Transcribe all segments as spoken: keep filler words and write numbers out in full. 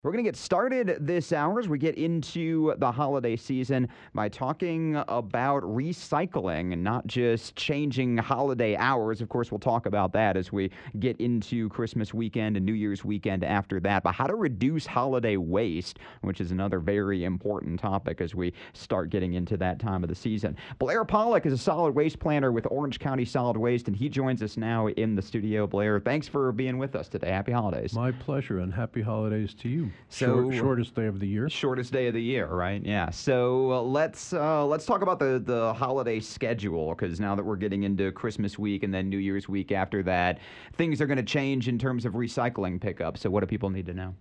We're going to get started this hour as we get into the holiday season by talking about recycling and not just changing holiday hours. Of course, we'll talk about that as we get into Christmas weekend and New Year's weekend after that. But how to reduce holiday waste, which is another very important topic as we start getting into that time of the season. Blair Pollock is a solid waste planner with Orange County Solid Waste, and he joins us now in the studio. Blair, thanks for being with us today. Happy holidays. My pleasure, and happy holidays to you. So, Short, shortest day of the year. Shortest day of the year, right? Yeah. So uh, let's uh, let's talk about the the holiday schedule, because now that we're getting into Christmas week and then New Year's week after that, things are going to change in terms of recycling pickup. So what do people need to know?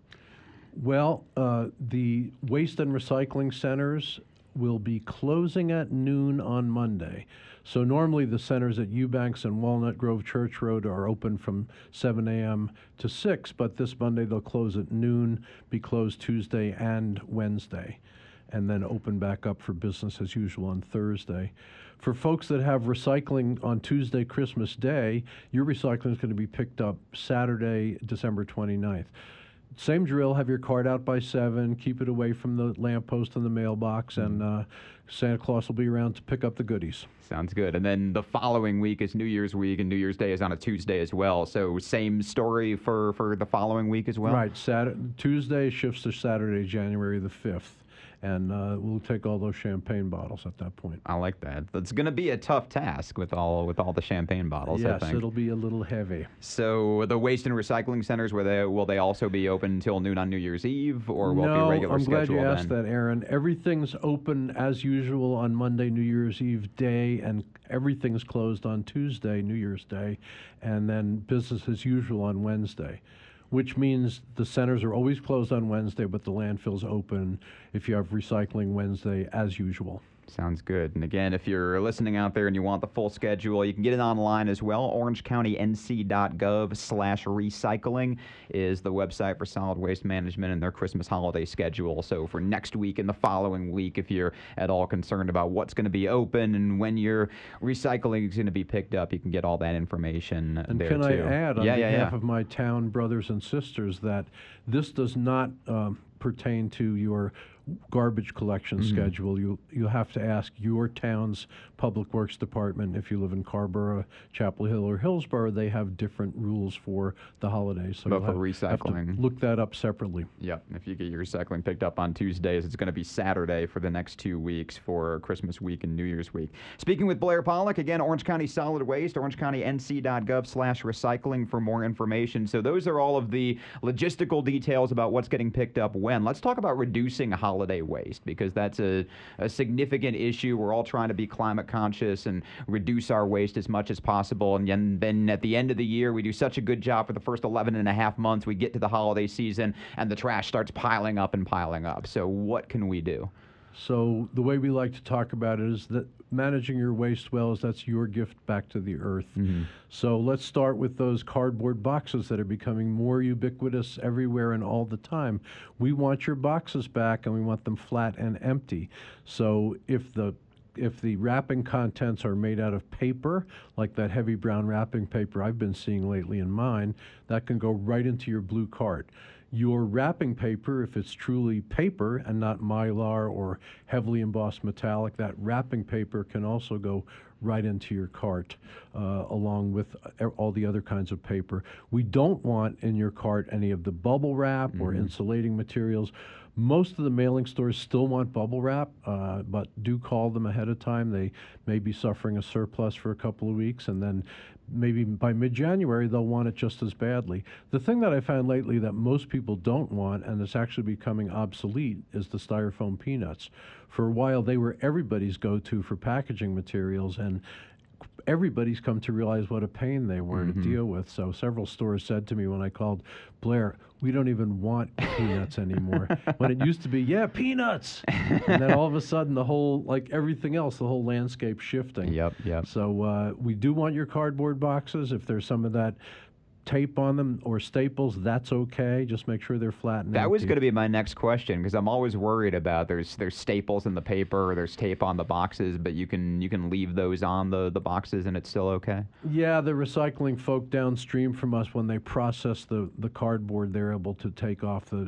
Well, uh, the waste and recycling centers will be closing at noon on Monday. So normally the centers at Eubanks and Walnut Grove Church Road are open from seven a.m. to six, but this Monday they'll close at noon, be closed Tuesday and Wednesday, and then open back up for business as usual on Thursday. For folks that have recycling on Tuesday, Christmas Day, your recycling is going to be picked up Saturday, December twenty-ninth. Same drill, have your cart out by seven, keep it away from the lamppost and the mailbox, and uh, Santa Claus will be around to pick up the goodies. Sounds good. And then the following week is New Year's week, and New Year's Day is on a Tuesday as well. So same story for, for the following week as well? Right. Saturday, Tuesday shifts to Saturday, January the fifth. And uh, we'll take all those champagne bottles at that point. I like that. It's going to be a tough task with all with all the champagne bottles, yes, I think. It'll be a little heavy. So the waste and recycling centers, were they, will they also be open until noon on New Year's Eve, or will no, it be regular I'm schedule glad you asked then? that, Aaron. Everything's open as usual on Monday, New Year's Eve day, and everything's closed on Tuesday, New Year's Day, and then business as usual on Wednesday, which means the centers are always closed on Wednesday, but the landfill's open if you have recycling Wednesday as usual. Sounds good. And again, if you're listening out there and you want the full schedule, you can get it online as well. orange county n c dot gov slash recycling is the website for solid waste management and their Christmas holiday schedule. So for next week and the following week, if you're at all concerned about what's going to be open and when your recycling is going to be picked up, you can get all that information and there can too. I add on yeah, behalf yeah, yeah. of my town brothers and sisters that this does not um, pertain to your garbage collection Mm-hmm. schedule. You you have to ask your town's public works department. If you live in Carrboro, Chapel Hill, or Hillsborough, they have different rules for the holidays. So But you'll for have, recycling. have to look that up separately. Yep. If you get your recycling picked up on Tuesdays, it's going to be Saturday for the next two weeks for Christmas week and New Year's week. Speaking with Blair Pollock, again, Orange County Solid Waste, orange county n c dot gov slash recycling for more information. So those are all of the logistical details about what's getting picked up when. Let's talk about reducing holiday waste, because that's a, a significant issue. We're all trying to be climate conscious and reduce our waste as much as possible. And then, then at the end of the year, we do such a good job for the first eleven and a half months. We get to the holiday season and the trash starts piling up and piling up. So what can we do? So the way we like to talk about it is that managing your waste well is that's your gift back to the earth. Mm-hmm. So let's start with those cardboard boxes that are becoming more ubiquitous everywhere and all the time. We want your boxes back, and we want them flat and empty. So if the if the wrapping contents are made out of paper, like that heavy brown wrapping paper I've been seeing lately in mine, that can go right into your blue cart. Your wrapping paper, if it's truly paper and not mylar or heavily embossed metallic, that wrapping paper can also go right into your cart, uh, along with uh, all the other kinds of paper. We don't want in your cart any of the bubble wrap mm-hmm. or insulating materials. Most of the mailing stores still want bubble wrap, uh, but do call them ahead of time. They may be suffering a surplus for a couple of weeks, and then maybe by mid-January they'll want it just as badly. The thing that I found lately that most people don't want, and it's actually becoming obsolete, is the styrofoam peanuts. For a while they were everybody's go-to for packaging materials, and everybody's come to realize what a pain they were mm-hmm. to deal with. So several stores said to me when I called, Blair, we don't even want peanuts anymore. When it used to be, yeah, peanuts. And then all of a sudden the whole, like everything else, the whole landscape shifting. Yep, yep. So uh, we do want your cardboard boxes. If there's some of that tape on them or staples, that's okay. Just make sure they're flat and That empty. was going to be my next question, because I'm always worried about there's there's staples in the paper or there's tape on the boxes, but you can you can leave those on the, the boxes and it's still okay? Yeah, the recycling folk downstream from us, when they process the, the cardboard, they're able to take off the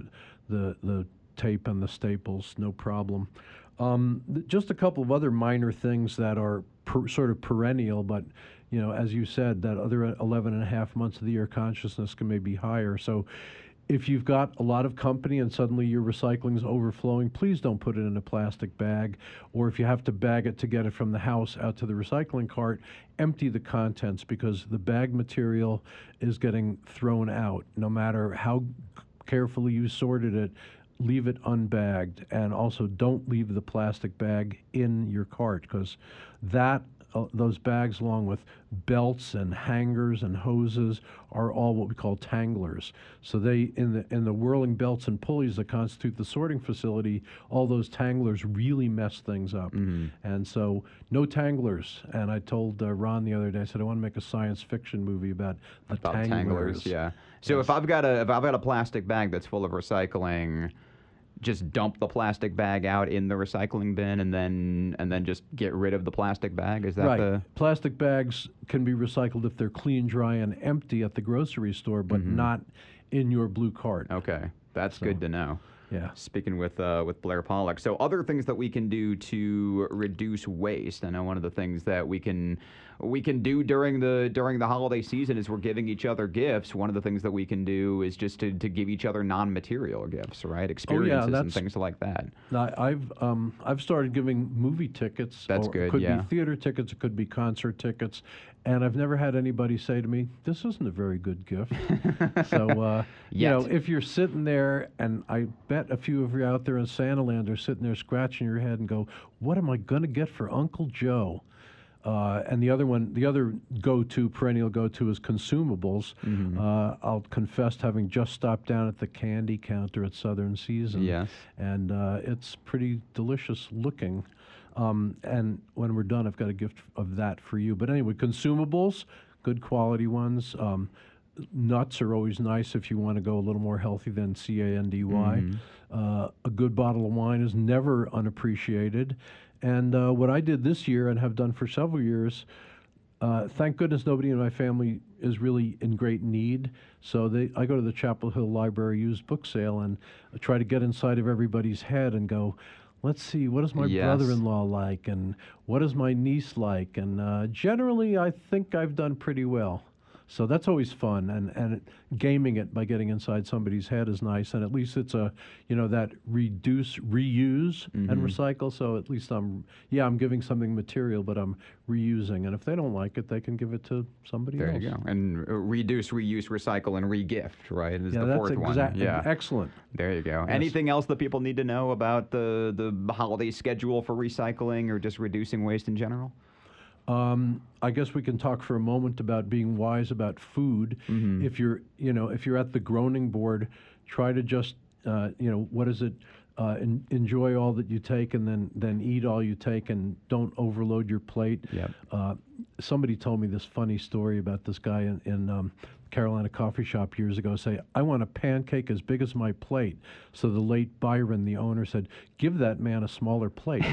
the the tape and the staples, no problem. Um, th- just a couple of other minor things that are per, sort of perennial, but you know, as you said, that other eleven and a half months of the year consciousness can maybe higher. So if you've got a lot of company and suddenly your recycling is overflowing, please don't put it in a plastic bag. Or if you have to bag it to get it from the house out to the recycling cart, empty the contents, because the bag material is getting thrown out. No matter how carefully you sorted it, leave it unbagged. And also don't leave the plastic bag in your cart, because that uh, those bags, along with belts and hangers and hoses, are all what we call tanglers. So they, in the in the whirling belts and pulleys that constitute the sorting facility, all those tanglers really mess things up. Mm-hmm. And so no tanglers. And I told uh, Ron the other day, I said, I want to make a science fiction movie about the About tanglers. tanglers, yeah. So Yes. if I've got a if I've got a plastic bag that's full of recycling, just dump the plastic bag out in the recycling bin and then and then just get rid of the plastic bag? Is that Right. the Plastic bags can be recycled if they're clean, dry, and empty at the grocery store, but Mhm. not in your blue cart. Okay. That's So- good to know. Yeah. Speaking with uh, with Blair Pollock. So other things that we can do to reduce waste. I know one of the things that we can we can do during the during the holiday season is we're giving each other gifts. One of the things that we can do is just to, to give each other non-material gifts, right? Experiences and that's- things like that. Now, I've um, I've started giving movie tickets. That's or good, It could yeah. be theater tickets. It could be concert tickets. And I've never had anybody say to me, "This isn't a very good gift." So, uh, you know, Yet. if you're sitting there, and I bet a few of you out there in Santa Land are sitting there scratching your head and go, "What am I going to get for Uncle Joe?" Uh, and the other one, the other go-to, perennial go-to is consumables. Mhm. Uh, I'll confess to having just stopped down at the candy counter at Southern Season. Yes. And uh, it's pretty delicious looking. Um, and when we're done, I've got a gift of that for you. But anyway, consumables, good quality ones. Um, nuts are always nice if you want to go a little more healthy than C A N D Y. Mhm. Uh, a good bottle of wine is never unappreciated. And uh, what I did this year and have done for several years, uh, thank goodness nobody in my family is really in great need. So they, I go to the Chapel Hill Library used book sale and I try to get inside of everybody's head and go, let's see, what is my Yes. brother-in-law like, and what is my niece like? And uh, generally, I think I've done pretty well. So that's always fun, and and it, gaming it by getting inside somebody's head is nice, and at least it's a, you know, that reduce, reuse, and Mhm. recycle. So at least I'm, yeah, I'm giving something material, but I'm reusing, and if they don't like it, they can give it to somebody There else. you go. And uh, reduce, reuse, recycle, and regift, right? Is Yeah, the that's fourth one. exactly Yeah. excellent. There you go. Anything else that people need to know about the the holiday schedule for recycling or just reducing waste in general? Um, I guess we can talk for a moment about being wise about food. Mhm. If you're, you know, if you're at the groaning board, try to just, uh, you know, what is it? Uh, en- enjoy all that you take, and then then eat all you take, and don't overload your plate. Yep. Uh, somebody told me this funny story about this guy in, in um, Carolina coffee shop years ago. Say, I want a pancake as big as my plate. So the late Byron, the owner, said, give that man a smaller plate.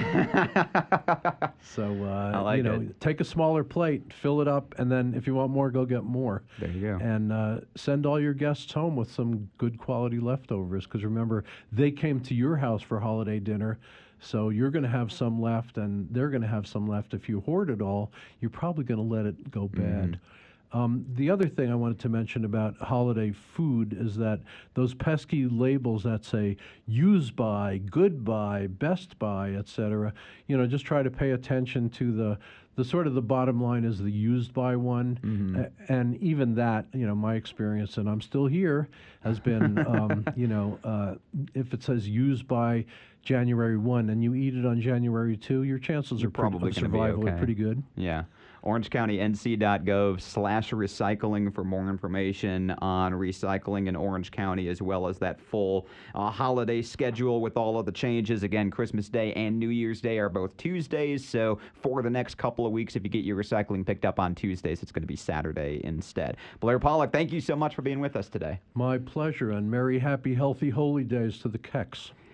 So uh, I like you know, it. take a smaller plate, fill it up, and then if you want more, go get more. There you go. And uh, send all your guests home with some good quality leftovers. Because remember, they came to your house for holiday dinner. So you're going to have some left, and they're going to have some left. If you hoard it all, you're probably going to let it go bad. Um, the other thing I wanted to mention about holiday food is that those pesky labels that say use by, good by, best by, et cetera, you know, just try to pay attention to the, the sort of the bottom line is the used by one. Mhm. A- and even that, you know, my experience, and I'm still here, has been, um, you know, uh, if it says used by January first and you eat it on January second, your chances You're are pretty, probably of gonna be survival are okay. pretty good. Yeah. orange county n c dot gov slash recycling for more information on recycling in Orange County, as well as that full uh, holiday schedule with all of the changes. Again, Christmas Day and New Year's Day are both Tuesdays, so for the next couple of weeks, if you get your recycling picked up on Tuesdays, it's going to be Saturday instead. Blair Pollock, thank you so much for being with us today. My pleasure, and merry, happy, healthy, holy days to the Keks.